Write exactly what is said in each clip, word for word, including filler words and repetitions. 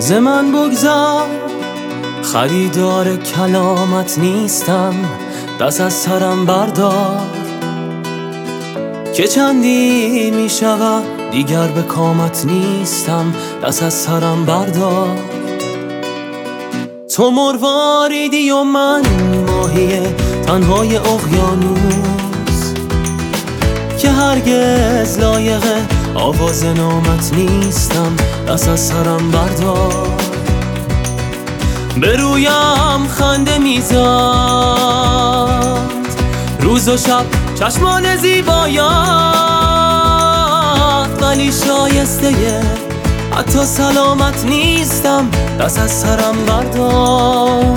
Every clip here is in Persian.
ز من بگذر، خریدار کلامت نیستم، دست از سرم بردار که چندی می شود دیگر به کامت نیستم، دست از سرم بردار. تو مرواریدی و من ماهی تنهای اقیانوس که هرگز لایق آواز نامت نیستم، دست از سرم بردار. به رویم خنده میزد روز و شب چشمان زیبایت، ولی شایسته حتی سلامت نیستم، دست از سرم بردار.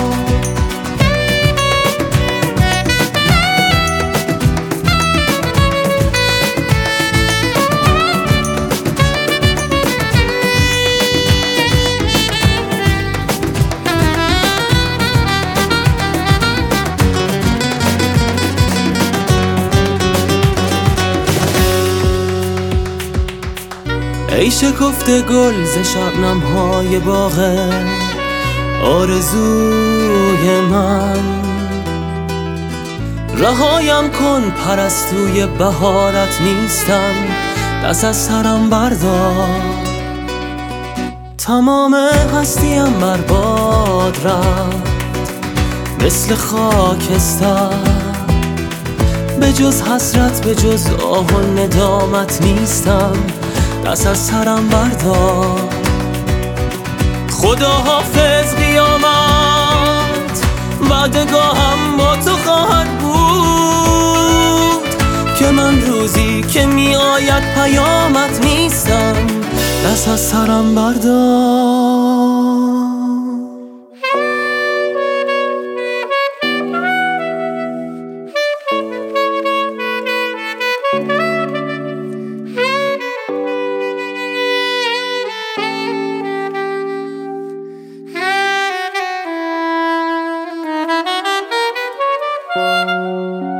ای شکفته گل ز شبنم های باغ آرزوی من، رهایم کن پرستوی بهارت نیستم، دست از سرم بردار. تمام هستیم بر باد رفت مثل خاکستر، به جز حسرت به جز آه و ندامت نیستم، دست از سرم بردار. خدا حافظ قیامت، وعدگاهم با تو خواهد بود که من روزی که می آید پیامت نیستم، دست از سرم بردار. Thank you.